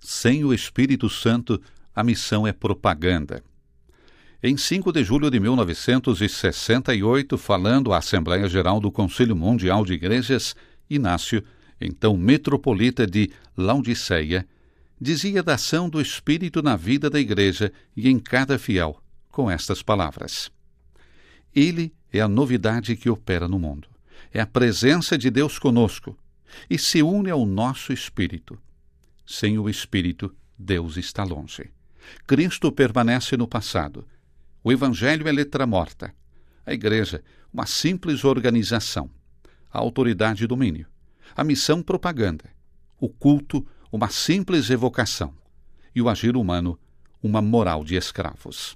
Sem o Espírito Santo, a missão é propaganda. Em 5 de julho de 1968, falando à Assembleia Geral do Conselho Mundial de Igrejas, Inácio, então metropolita de Laodiceia, dizia da ação do Espírito na vida da Igreja e em cada fiel, com estas palavras: Ele é a novidade que opera no mundo. É a presença de Deus conosco e se une ao nosso espírito. Sem o Espírito, Deus está longe. Cristo permanece no passado. O Evangelho é letra morta. A Igreja, uma simples organização. A autoridade, domínio. A missão, propaganda. O culto, uma simples evocação. E o agir humano, uma moral de escravos.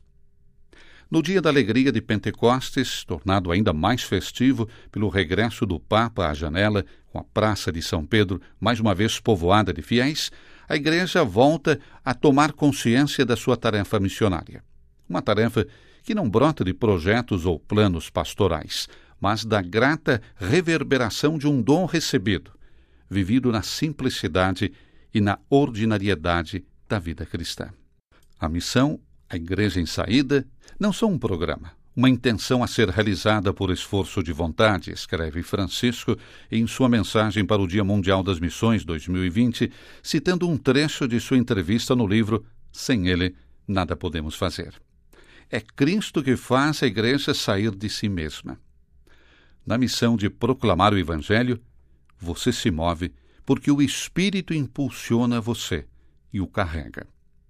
No dia da alegria de Pentecostes, tornado ainda mais festivo pelo regresso do Papa à janela, com a Praça de São Pedro mais uma vez povoada de fiéis, a Igreja volta a tomar consciência da sua tarefa missionária. Uma tarefa que não brota de projetos ou planos pastorais, mas da grata reverberação de um dom recebido, vivido na simplicidade e na ordinariedade da vida cristã. A missão, a Igreja em saída, não são um programa, uma intenção a ser realizada por esforço de vontade, escreve Francisco em sua mensagem para o Dia Mundial das Missões 2020, citando um trecho de sua entrevista no livro Sem Ele, Nada Podemos Fazer. É Cristo que faz a Igreja sair de si mesma. Na missão de proclamar o Evangelho, você se move porque o Espírito impulsiona você e o carrega.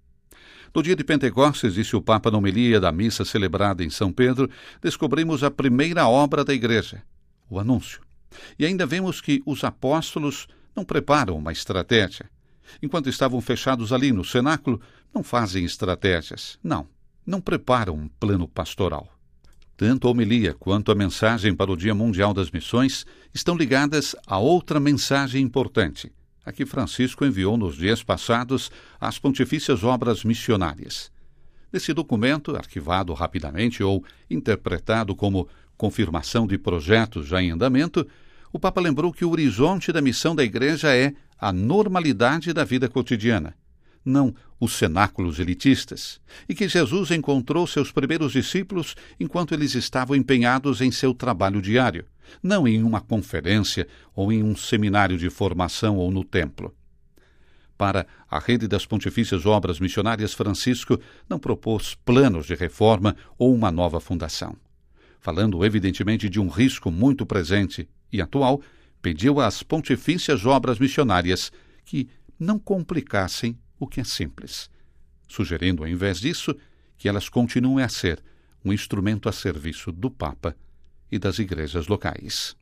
No dia de Pentecostes, disse o Papa na homilia da missa celebrada em São Pedro, descobrimos a primeira obra da Igreja, o anúncio. E ainda vemos que os apóstolos não preparam uma estratégia. Enquanto estavam fechados ali no cenáculo, não fazem estratégias. Não preparam um plano pastoral. Tanto a homilia quanto a mensagem para o Dia Mundial das Missões estão ligadas a outra mensagem importante, a que Francisco enviou nos dias passados às Pontifícias Obras Missionárias. Nesse documento, arquivado rapidamente ou interpretado como confirmação de projetos já em andamento, o Papa lembrou que o horizonte da missão da Igreja é a normalidade da vida cotidiana, não os cenáculos elitistas, e que Jesus encontrou seus primeiros discípulos enquanto eles estavam empenhados em seu trabalho diário, não em uma conferência ou em um seminário de formação ou no templo. Para a rede das Pontifícias Obras Missionárias, Francisco não propôs planos de reforma ou uma nova fundação. Falando evidentemente de um risco muito presente e atual, pediu às Pontifícias Obras Missionárias que não complicassem o que é simples, sugerindo, ao invés disso, que elas continuem a ser um instrumento a serviço do Papa e das igrejas locais.